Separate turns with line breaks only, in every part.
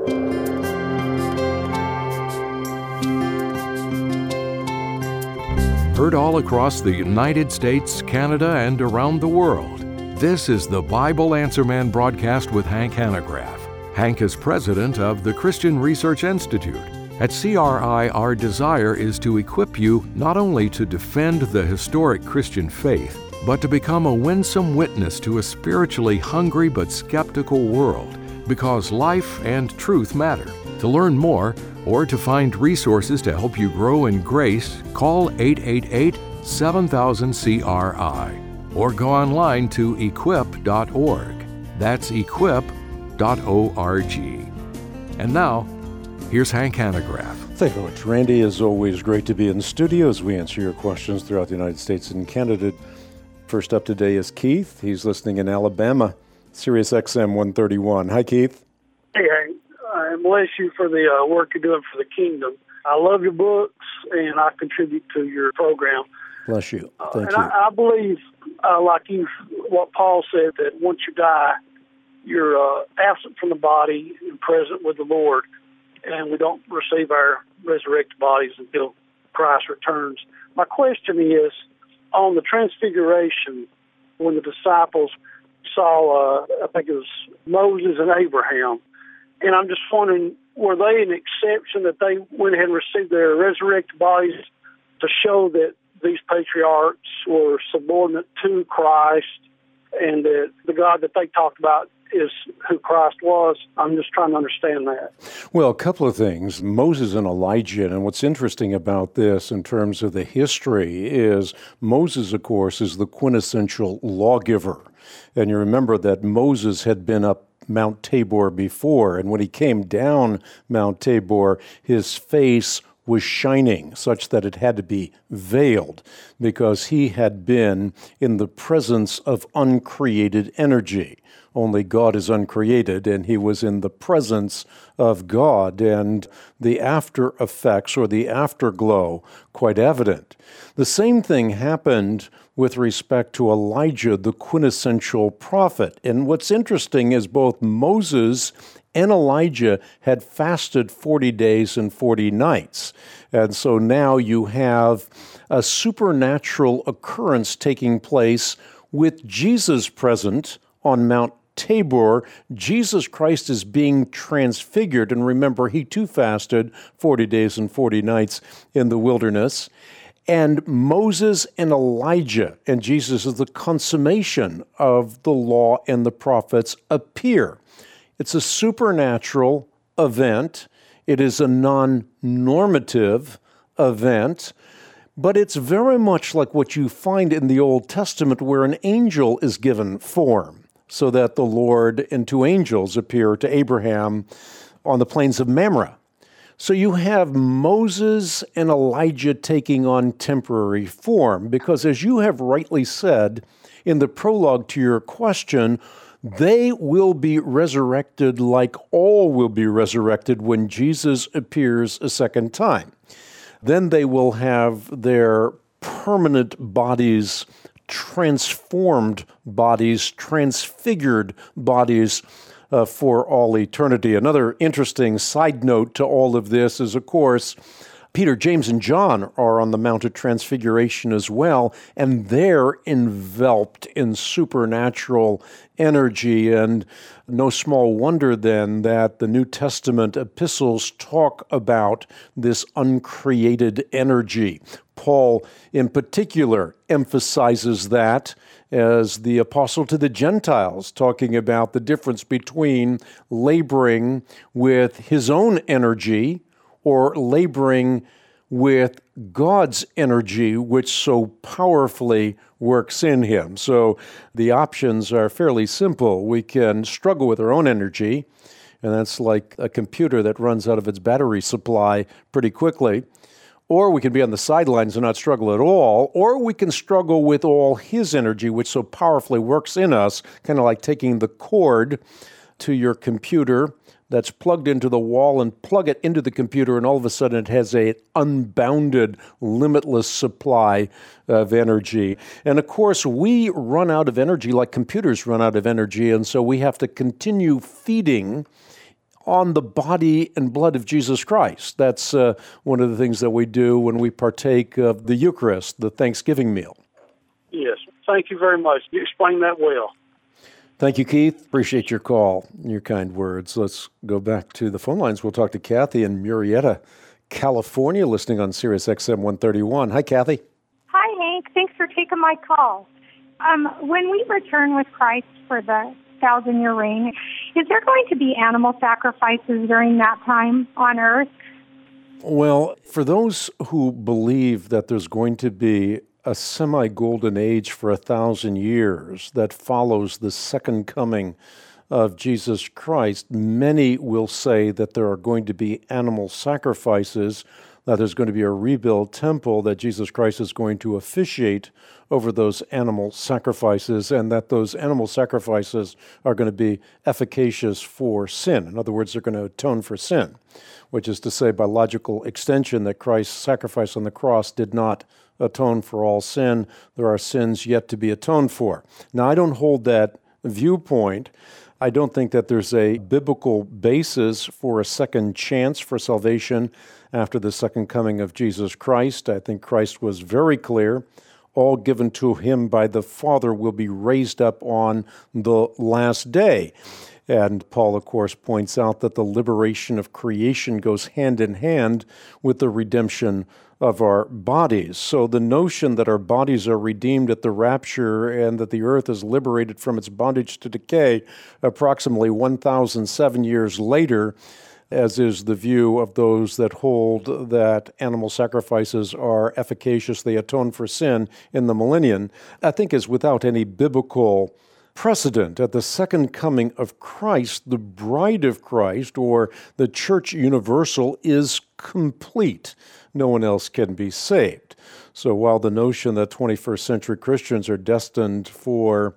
Heard all across the United States, Canada, and around the world, this is the Bible Answer Man broadcast with Hank Hanegraaff. Hank is president of the Christian Research Institute. At CRI, our desire is to equip you not only to defend the historic Christian faith, but to become a winsome witness to a spiritually hungry but skeptical world, because life and truth matter. To learn more, or to find resources to help you grow in grace, call 888-7000-CRI or go online to equip.org. That's equip.org. And now, here's Hank Hanegraaff.
Thank you very much, Randy. As always, great to be in the studio as we answer your questions throughout the United States and Canada. First up today is Keith. He's listening in Alabama, Sirius XM 131. Hi, Keith.
Hey, Hank. I bless you for the work you're doing for the kingdom. I love your books, and I contribute to your program.
Bless you. Thank you.
I believe, like what Paul said, that once you die, you're absent from the body and present with the Lord, and we don't receive our resurrected bodies until Christ returns. My question is, on the Transfiguration, when the disciples saw, I think it was Moses and Abraham, and I'm just wondering, were they an exception that they went ahead and received their resurrected bodies to show that these patriarchs were subordinate to Christ and that the God that they talked about is who Christ was? I'm just trying to understand that.
Well, a couple of things. Moses and Elijah, and what's interesting about this in terms of the history is Moses, of course, is the quintessential lawgiver. And you remember that Moses had been up Mount Tabor before, and when he came down Mount Tabor, his face was shining such that it had to be veiled because he had been in the presence of uncreated energy. Only God is uncreated, and he was in the presence of God, and the after effects or the afterglow quite evident. The same thing happened with respect to Elijah, the quintessential prophet. And what's interesting is both Moses and Elijah had fasted 40 days and 40 nights. And so now you have a supernatural occurrence taking place with Jesus present on Mount Tabor. Jesus Christ is being transfigured. And remember, he too fasted 40 days and 40 nights in the wilderness. And Moses and Elijah, and Jesus is the consummation of the law and the prophets, appear. It's a supernatural event. It is a non-normative event, but it's very much like what you find in the Old Testament where an angel is given form, so that the Lord and two angels appear to Abraham on the plains of Mamre. So you have Moses and Elijah taking on temporary form, because as you have rightly said in the prologue to your question, they will be resurrected like all will be resurrected when Jesus appears a second time. Then they will have their permanent bodies, transformed bodies, transfigured bodies for all eternity. Another interesting side note to all of this is, of course, Peter, James, and John are on the Mount of Transfiguration as well, and they're enveloped in supernatural energy. And no small wonder then that the New Testament epistles talk about this uncreated energy. Paul, in particular, emphasizes that as the apostle to the Gentiles, talking about the difference between laboring with his own energy or laboring with God's energy, which so powerfully works in him. So the options are fairly simple. We can struggle with our own energy, and that's like a computer that runs out of its battery supply pretty quickly. Or we can be on the sidelines and not struggle at all, or we can struggle with all his energy, which so powerfully works in us, kind of like taking the cord to your computer that's plugged into the wall and plug it into the computer, and all of a sudden it has an unbounded, limitless supply of energy. And of course, we run out of energy like computers run out of energy, and so we have to continue feeding on the body and blood of Jesus Christ. That's one of the things that we do when we partake of the Eucharist, the Thanksgiving meal.
Yes. Thank you very much. You explained that well.
Thank you, Keith. Appreciate your call and your kind words. Let's go back to the phone lines. We'll talk to Kathy in Murrieta, California, listening on Sirius XM 131. Hi, Kathy.
Hi, Hank. Thanks for taking my call. When we return with Christ for the 1,000-year reign, is there going to be animal sacrifices during that time on earth?
Well, for those who believe that there's going to be a semi-golden age for 1,000 years that follows the second coming of Jesus Christ, many will say that there are going to be animal sacrifices, that there's going to be a rebuilt temple, that Jesus Christ is going to officiate over those animal sacrifices, and that those animal sacrifices are going to be efficacious for sin. In other words, they're going to atone for sin, which is to say, by logical extension, that Christ's sacrifice on the cross did not atone for all sin. There are sins yet to be atoned for. Now, I don't hold that viewpoint. I don't think that there's a biblical basis for a second chance for salvation after the second coming of Jesus Christ. I think Christ was very clear. All given to him by the Father will be raised up on the last day. And Paul, of course, points out that the liberation of creation goes hand in hand with the redemption of our bodies. So the notion that our bodies are redeemed at the rapture and that the earth is liberated from its bondage to decay approximately 1,007 years later, as is the view of those that hold that animal sacrifices are efficacious, they atone for sin in the millennium, I think is without any biblical precedent. At the second coming of Christ, the bride of Christ, or the church universal, is complete. No one else can be saved. So while the notion that 21st century Christians are destined for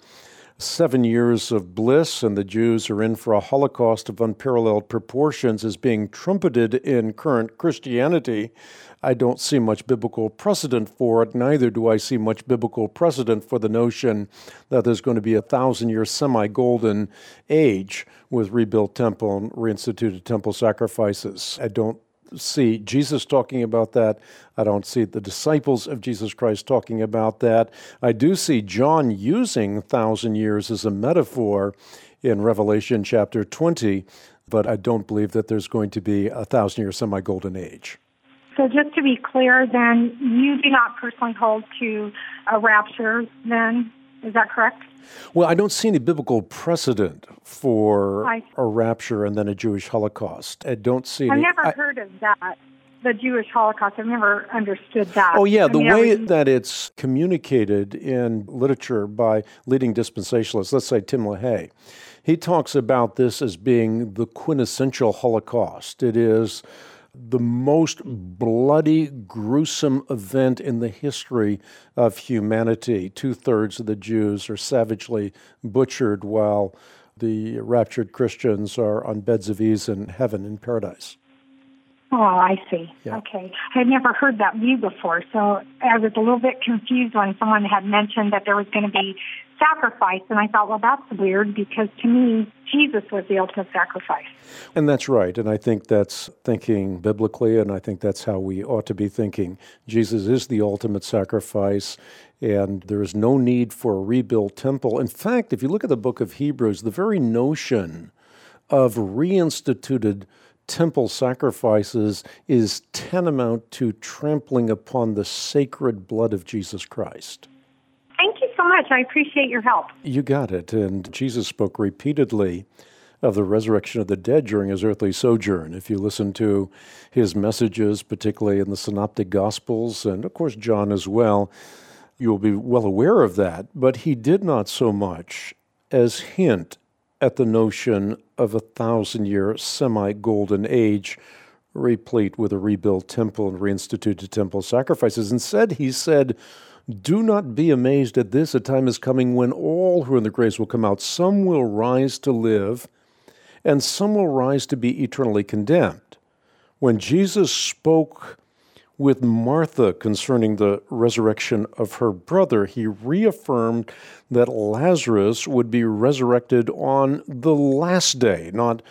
7 years of bliss and the Jews are in for a Holocaust of unparalleled proportions is being trumpeted in current Christianity, I don't see much biblical precedent for it. Neither do I see much biblical precedent for the notion that there's going to be a 1,000-year semi-golden age with rebuilt temple and reinstituted temple sacrifices. I don't see Jesus talking about that. I don't see the disciples of Jesus Christ talking about that. I do see John using 1,000 years as a metaphor in Revelation chapter 20, but I don't believe that there's going to be a 1,000-year semi-golden age.
So just to be clear, then, you do not personally hold to a rapture, then? Is that correct?
Well, I don't see any biblical precedent for a rapture and then a Jewish Holocaust. I don't see any...
I've never heard of that, the Jewish Holocaust. I've never understood that.
Oh, yeah, the way that it's communicated in literature by leading dispensationalists, let's say Tim LaHaye, he talks about this as being the quintessential Holocaust. It is the most bloody, gruesome event in the history of humanity. 2/3 of the Jews are savagely butchered while the raptured Christians are on beds of ease in heaven, in paradise.
Oh, I see.
Yeah.
Okay. I had never heard that view before, so I was a little bit confused when someone had mentioned that there was going to be sacrifice, and I thought, well, that's weird, because to me, Jesus was the ultimate sacrifice.
And that's right, and I think that's thinking biblically, and I think that's how we ought to be thinking. Jesus is the ultimate sacrifice, and there is no need for a rebuilt temple. In fact, if you look at the book of Hebrews, the very notion of reinstituted temple sacrifices is tantamount to trampling upon the sacred blood of Jesus Christ.
Thank you so much. I appreciate your help.
You got it. And Jesus spoke repeatedly of the resurrection of the dead during his earthly sojourn. If you listen to his messages, particularly in the Synoptic Gospels, and of course John as well, you'll be well aware of that. But he did not so much as hint at the notion of a 1,000-year semi-golden age replete with a rebuilt temple and reinstituted temple sacrifices. Instead, he said, "Do not be amazed at this. A time is coming when all who are in the graves will come out. Some will rise to live, and some will rise to be eternally condemned." When Jesus spoke with Martha concerning the resurrection of her brother, he reaffirmed that Lazarus would be resurrected on the last day, not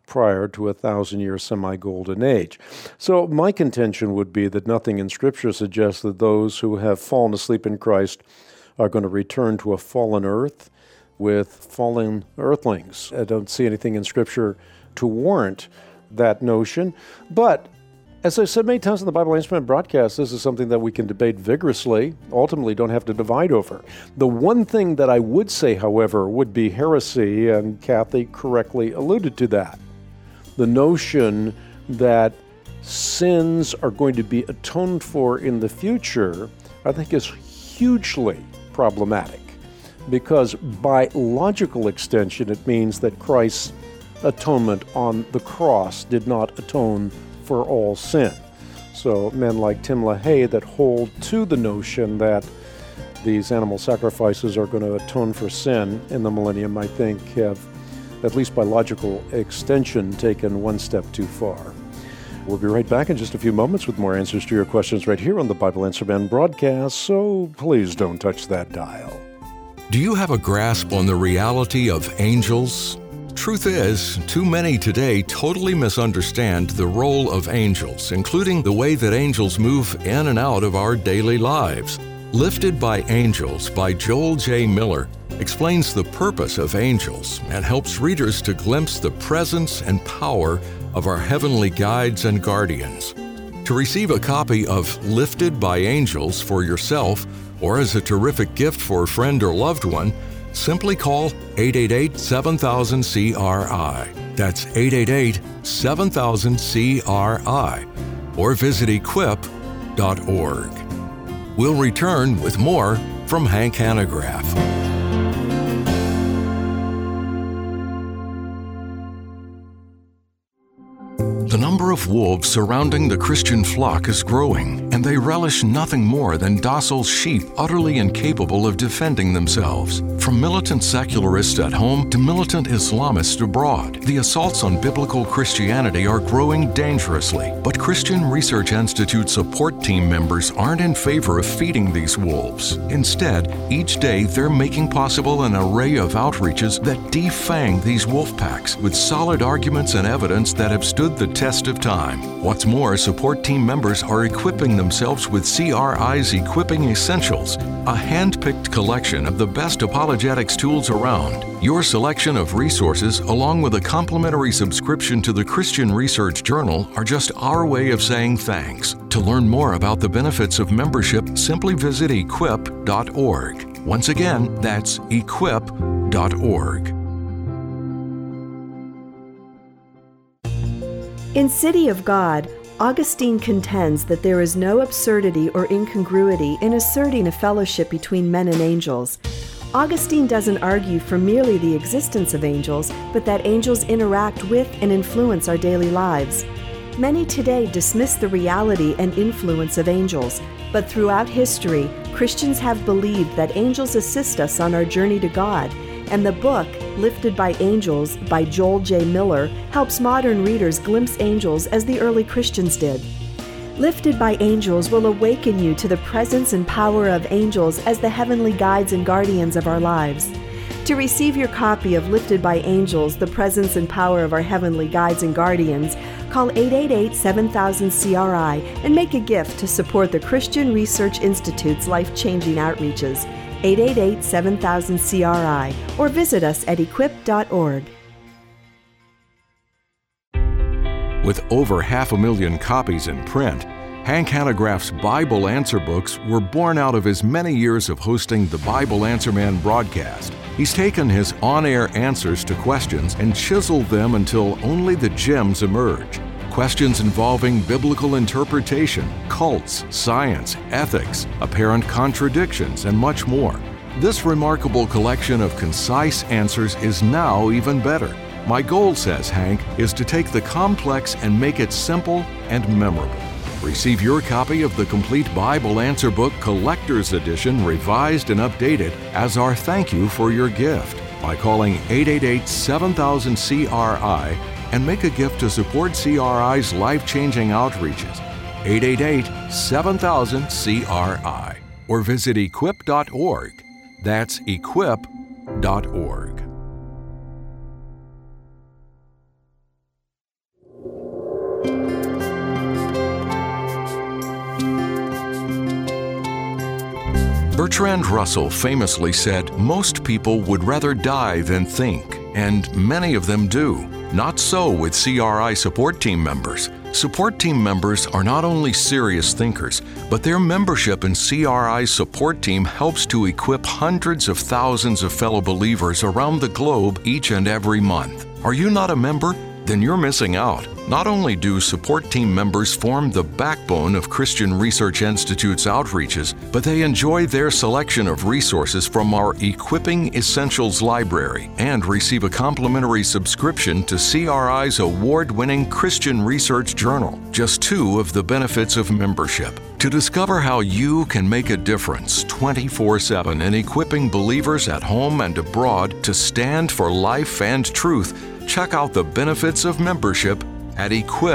prior to 1,000-year semi-golden age. So my contention would be that nothing in Scripture suggests that those who have fallen asleep in Christ are going to return to a fallen earth with fallen earthlings. I don't see anything in Scripture to warrant that notion. But as I said many times in the Bible Answer Man broadcast, this is something that we can debate vigorously, ultimately don't have to divide over. The one thing that I would say, however, would be heresy, and Kathy correctly alluded to that. The notion that sins are going to be atoned for in the future, I think is hugely problematic, because by logical extension, it means that Christ's atonement on the cross did not atone for all sin. So men like Tim LaHaye that hold to the notion that these animal sacrifices are going to atone for sin in the millennium, I think have, at least by logical extension, taken one step too far. We'll be right back in just a few moments with more answers to your questions right here on the Bible Answer Man broadcast, so please don't touch that dial.
Do you have a grasp on the reality of angels? Truth is, too many today totally misunderstand the role of angels, including the way that angels move in and out of our daily lives. Lifted by Angels by Joel J. Miller explains the purpose of angels and helps readers to glimpse the presence and power of our heavenly guides and guardians. To receive a copy of Lifted by Angels for yourself or as a terrific gift for a friend or loved one, simply call 888-7000-CRI. That's 888-7000-CRI. Or visit equip.org. We'll return with more from Hank Hanegraaff. The number of wolves surrounding the Christian flock is growing, and they relish nothing more than docile sheep utterly incapable of defending themselves. From militant secularists at home to militant Islamists abroad, the assaults on biblical Christianity are growing dangerously. But Christian Research Institute support team members aren't in favor of feeding these wolves. Instead, each day they're making possible an array of outreaches that defang these wolf packs with solid arguments and evidence that have stood the test of time. What's more, support team members are equipping themselves with CRI's Equipping Essentials, a hand-picked collection of the best apologetics tools around. Your selection of resources, along with a complimentary subscription to the Christian Research Journal, are just our way of saying thanks. To learn more about the benefits of membership, simply visit equip.org. Once again, that's equip.org.
In City of God, Augustine contends that there is no absurdity or incongruity in asserting a fellowship between men and angels. Augustine doesn't argue for merely the existence of angels, but that angels interact with and influence our daily lives. Many today dismiss the reality and influence of angels, but throughout history, Christians have believed that angels assist us on our journey to God, and the book, Lifted by Angels by Joel J. Miller, helps modern readers glimpse angels as the early Christians did. Lifted by Angels will awaken you to the presence and power of angels as the heavenly guides and guardians of our lives. To receive your copy of Lifted by Angels, the presence and power of our heavenly guides and guardians, call 888-7000-CRI and make a gift to support the Christian Research Institute's life-changing outreaches. 888-7000-CRI, or visit us at equip.org.
With over 500,000 copies in print, Hank Hanegraaff's Bible Answer books were born out of his many years of hosting the Bible Answer Man broadcast. He's taken his on-air answers to questions and chiseled them until only the gems emerge. Questions involving biblical interpretation, cults, science, ethics, apparent contradictions, and much more. This remarkable collection of concise answers is now even better. My goal, says Hank, is to take the complex and make it simple and memorable. Receive your copy of the complete Bible Answer Book Collector's Edition, revised and updated, as our thank you for your gift by calling 888-7000-CRI and make a gift to support CRI's life-changing outreaches. 888-7000-CRI, or visit equip.org. That's equip.org. Bertrand Russell famously said, "Most people would rather die than think," and many of them do. Not so with CRI support team members. Support team members are not only serious thinkers, but their membership in CRI's support team helps to equip hundreds of thousands of fellow believers around the globe each and every month. Are you not a member? Then you're missing out. Not only do support team members form the backbone of Christian Research Institute's outreaches, but they enjoy their selection of resources from our Equipping Essentials library and receive a complimentary subscription to CRI's award-winning Christian Research Journal. Just two of the benefits of membership. To discover how you can make a difference 24/7 in equipping believers at home and abroad to stand for life and truth, check out the benefits of membership at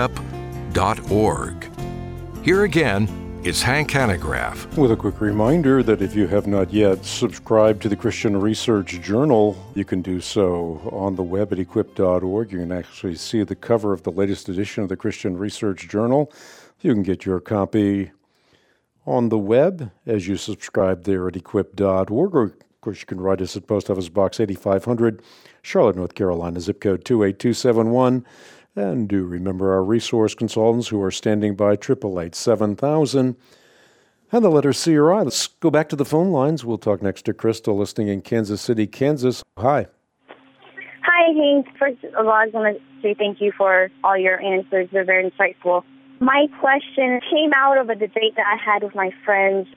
equip.org. Here again is Hank Hanegraaff.
With a quick reminder that if you have not yet subscribed to the Christian Research Journal, you can do so on the web at equip.org. You can actually see the cover of the latest edition of the Christian Research Journal. You can get your copy on the web as you subscribe there at equip.org, or of course you can write us at Post Office Box 8500, Charlotte, North Carolina, zip code 28271. And do remember our resource consultants who are standing by, 888-7000. And the letter CRI. Let's go back to the phone lines. We'll talk next to Crystal, listening in Kansas City, Kansas. Hi.
Hi, Hank. First of all, I just want to say thank you for all your answers. They're very insightful. My question came out of a debate that I had with my friends.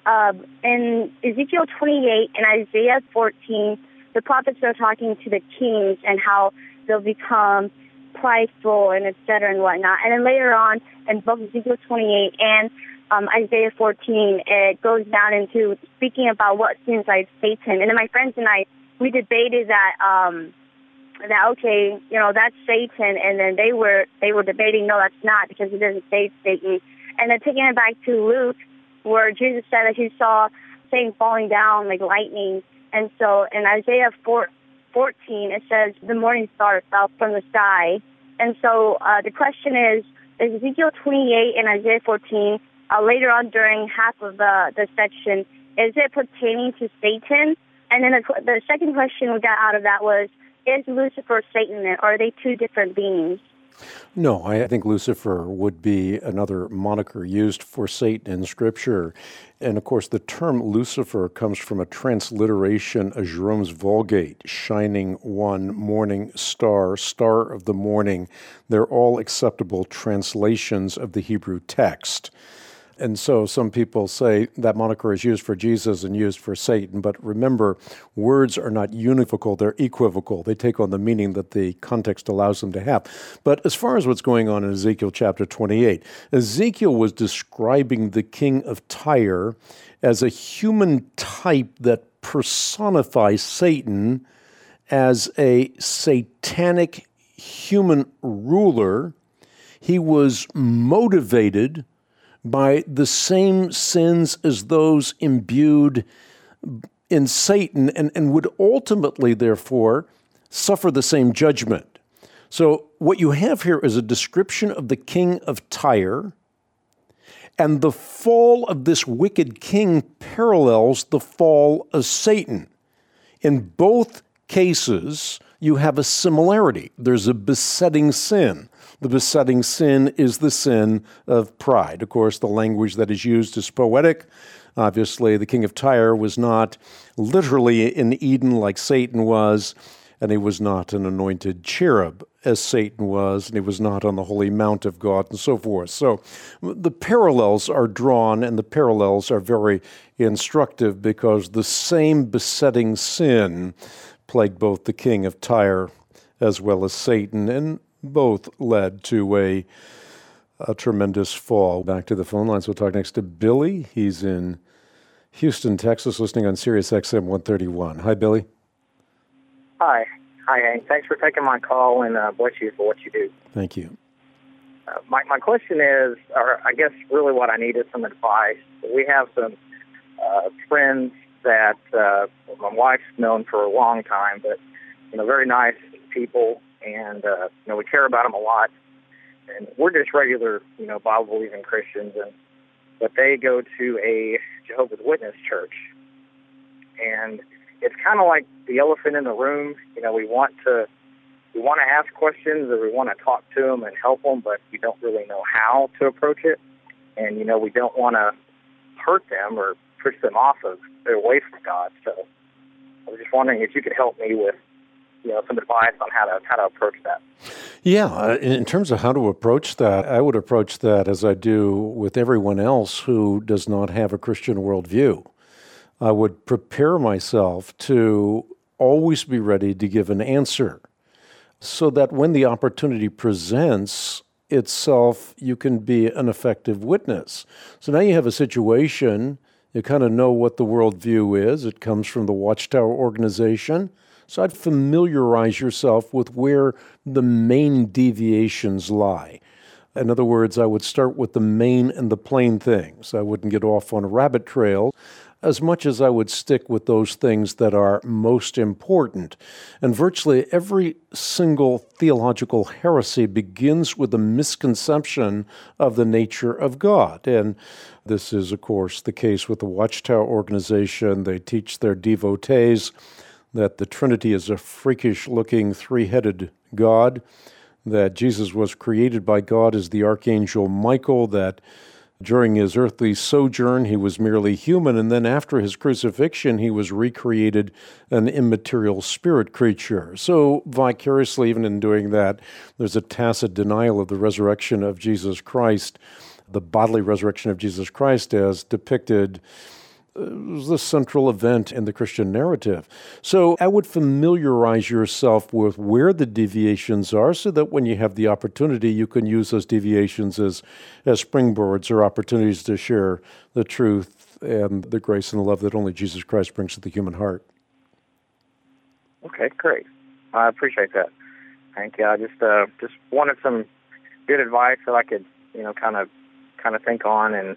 In Ezekiel 28 and Isaiah 14, the prophets are talking to the kings and how they'll become prideful and et cetera and whatnot. And then later on in both Ezekiel 28 and Isaiah 14, it goes down into speaking about what seems like Satan. And then my friends and I, we debated that okay, that's Satan. And then they were debating, no, that's not, because it doesn't say Satan. And then taking it back to Luke, where Jesus said that he saw Satan falling down like lightning. And so in Isaiah 14, it says the morning star fell from the sky. And so the question is Ezekiel 28 and Isaiah 14, later on during half of the section, is it pertaining to Satan? And then the second question we got out of that was, is Lucifer Satan, or are they two different beings?
No, I think Lucifer would be another moniker used for Satan in Scripture. And of course, the term Lucifer comes from a transliteration of Jerome's Vulgate, shining one, morning star, star of the morning. They're all acceptable translations of the Hebrew text. And so some people say that moniker is used for Jesus and used for Satan. But remember, words are not univocal, they're equivocal. They take on the meaning that the context allows them to have. But as far as what's going on in Ezekiel chapter 28, Ezekiel was describing the king of Tyre as a human type that personifies Satan as a satanic human ruler. He was motivated by the same sins as those imbued in Satan, and would ultimately, therefore, suffer the same judgment. So what you have here is a description of the king of Tyre, and the fall of this wicked king parallels the fall of Satan. In both cases, you have a similarity. There's a besetting sin. The besetting sin is the sin of pride. Of course, the language that is used is poetic. Obviously, the king of Tyre was not literally in Eden like Satan was, and he was not an anointed cherub as Satan was, and he was not on the holy mount of God, and so forth. So the parallels are drawn, and the parallels are very instructive because the same besetting sin plagued both the king of Tyre as well as Satan, and both led to a tremendous fall. Back to the phone lines. We'll talk next to Billy. He's in Houston, Texas, listening on Sirius XM 131. Hi, Billy.
Hi, Hank. Thanks for taking my call, and bless you for what you do.
Thank you.
My question is, or I guess really what I need is some advice. We have some friends that my wife's known for a long time, but very nice people. And, we care about them a lot. And we're just regular, Bible-believing Christians. But they go to a Jehovah's Witness church. And it's kind of like the elephant in the room. We want to ask questions, or we want to talk to them and help them, but we don't really know how to approach it. And, we don't want to hurt them or push them away from God. So I was just wondering if you could help me with, some advice on how to approach that.
Yeah, in terms of how to approach that, I would approach that as I do with everyone else who does not have a Christian worldview. I would prepare myself to always be ready to give an answer so that when the opportunity presents itself, you can be an effective witness. So now you have a situation, you kind of know what the worldview is. It comes from the Watchtower organization. So I'd familiarize yourself with where the main deviations lie. In other words, I would start with the main and the plain things. I wouldn't get off on a rabbit trail as much as I would stick with those things that are most important. And virtually every single theological heresy begins with a misconception of the nature of God. And this is, of course, the case with the Watchtower organization. They teach their devotees that the Trinity is a freakish-looking three-headed God, that Jesus was created by God as the Archangel Michael, that during his earthly sojourn, he was merely human, and then after his crucifixion, he was recreated an immaterial spirit creature. So vicariously, even in doing that, there's a tacit denial of the resurrection of Jesus Christ, the bodily resurrection of Jesus Christ as depicted the central event in the Christian narrative. So I would familiarize yourself with where the deviations are so that when you have the opportunity, you can use those deviations as springboards or opportunities to share the truth and the grace and the love that only Jesus Christ brings to the human heart.
Okay, great. I appreciate that. Thank you. I just wanted some good advice that I could, kind of think on, and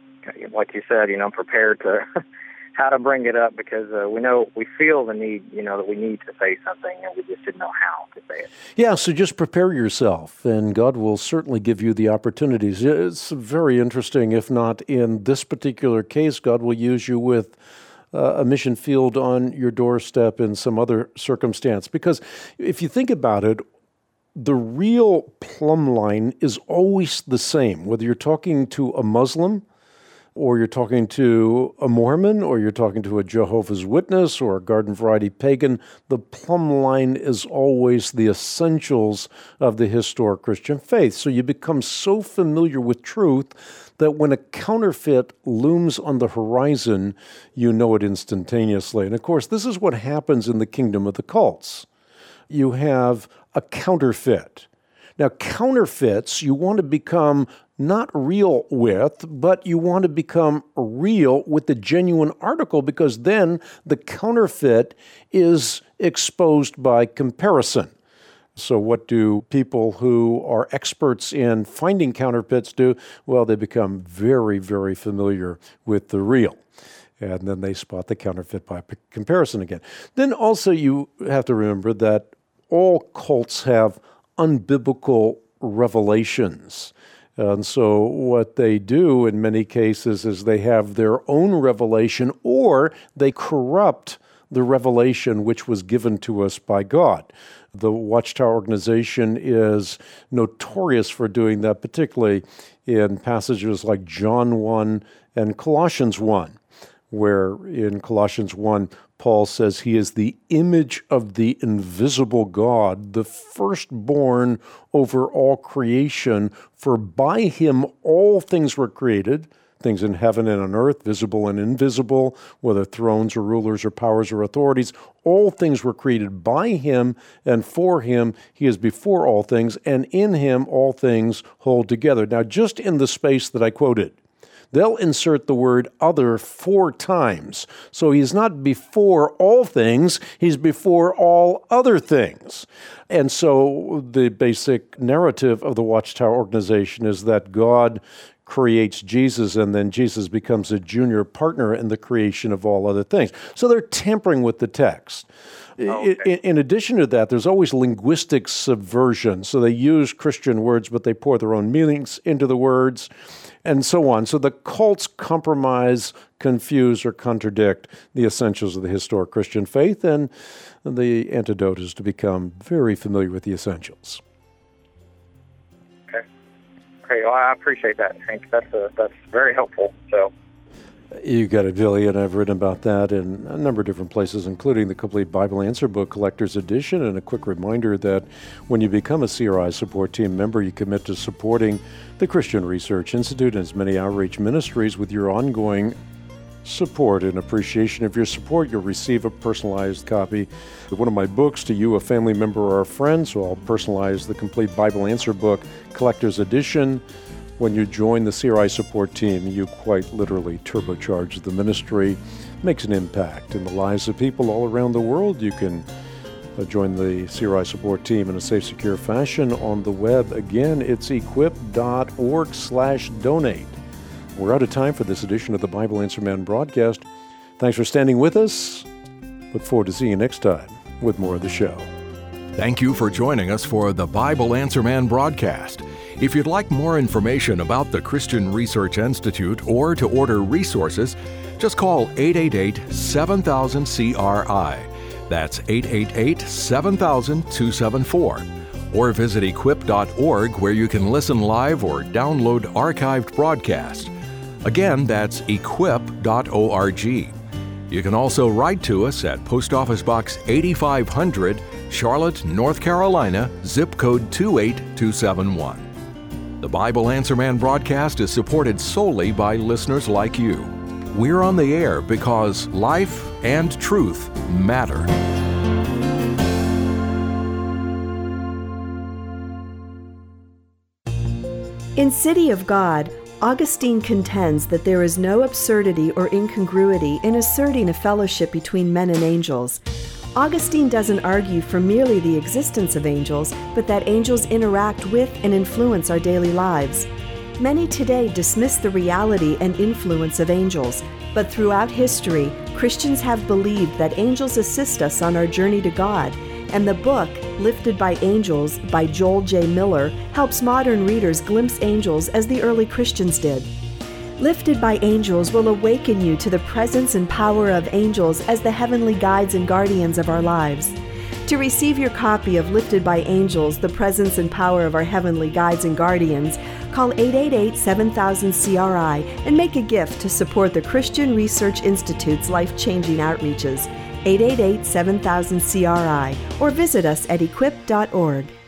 like you said, prepared to how to bring it up, because we feel the need, that we need to say something, and we just didn't know how to say it.
Yeah, so just prepare yourself, and God will certainly give you the opportunities. It's very interesting, if not in this particular case, God will use you with a mission field on your doorstep in some other circumstance. Because if you think about it, the real plumb line is always the same, whether you're talking to a Muslim, or you're talking to a Mormon, or you're talking to a Jehovah's Witness, or a garden variety pagan. The plumb line is always the essentials of the historic Christian faith. So you become so familiar with truth that when a counterfeit looms on the horizon, you know it instantaneously. And of course, this is what happens in the kingdom of the cults. You have a counterfeit. Now, counterfeits, you want to become not real with, but you want to become real with the genuine article, because then the counterfeit is exposed by comparison. So what do people who are experts in finding counterfeits do? Well, they become very, very familiar with the real. And then they spot the counterfeit by comparison again. Then also you have to remember that all cults have unbiblical revelations. And so what they do in many cases is they have their own revelation, or they corrupt the revelation which was given to us by God. The Watchtower organization is notorious for doing that, particularly in passages like John 1 and Colossians 1, where in Colossians 1, Paul says he is the image of the invisible God, the firstborn over all creation, for by him all things were created, things in heaven and on earth, visible and invisible, whether thrones or rulers or powers or authorities. All things were created by him and for him. He is before all things, and in him all things hold together. Now, just in the space that I quoted, they'll insert the word other 4 times. So he's not before all things, he's before all other things. And so the basic narrative of the Watchtower organization is that God creates Jesus, and then Jesus becomes a junior partner in the creation of all other things. So they're tampering with the text. In addition to that, there's always linguistic subversion. So they use Christian words, but they pour their own meanings into the words, and so on. So the cults compromise, confuse, or contradict the essentials of the historic Christian faith, and the antidote is to become very familiar with the essentials.
Okay. Well, I appreciate that, Hank. That's very helpful. So.
You got it, Billy, and I've written about that in a number of different places, including the Complete Bible Answer Book Collector's Edition. And a quick reminder that when you become a CRI Support Team member, you commit to supporting the Christian Research Institute and its many outreach ministries. With your ongoing support and appreciation of your support, you'll receive a personalized copy of one of my books to you, a family member, or a friend. So I'll personalize the Complete Bible Answer Book Collector's Edition. When you join the CRI Support Team, you quite literally turbocharge the ministry, makes an impact in the lives of people all around the world. You can join the CRI Support Team in a safe, secure fashion on the web. Again, it's equip.org/donate. We're out of time for this edition of the Bible Answer Man broadcast. Thanks for standing with us. Look forward to seeing you next time with more of the show.
Thank you for joining us for the Bible Answer Man broadcast. If you'd like more information about the Christian Research Institute or to order resources, just call 888-7000-CRI. That's 888-7000-274. Or visit equip.org, where you can listen live or download archived broadcasts. Again, that's equip.org. You can also write to us at Post Office Box 8500, Charlotte, North Carolina, zip code 28271. The Bible Answer Man broadcast is supported solely by listeners like you. We're on the air because life and truth matter.
In City of God, Augustine contends that there is no absurdity or incongruity in asserting a fellowship between men and angels. Augustine doesn't argue for merely the existence of angels, but that angels interact with and influence our daily lives. Many today dismiss the reality and influence of angels, but throughout history, Christians have believed that angels assist us on our journey to God, and the book, Lifted by Angels, by Joel J. Miller, helps modern readers glimpse angels as the early Christians did. Lifted by Angels will awaken you to the presence and power of angels as the heavenly guides and guardians of our lives. To receive your copy of Lifted by Angels, the presence and power of our heavenly guides and guardians, call 888-7000-CRI and make a gift to support the Christian Research Institute's life-changing outreaches. 888-7000-CRI, or visit us at equip.org.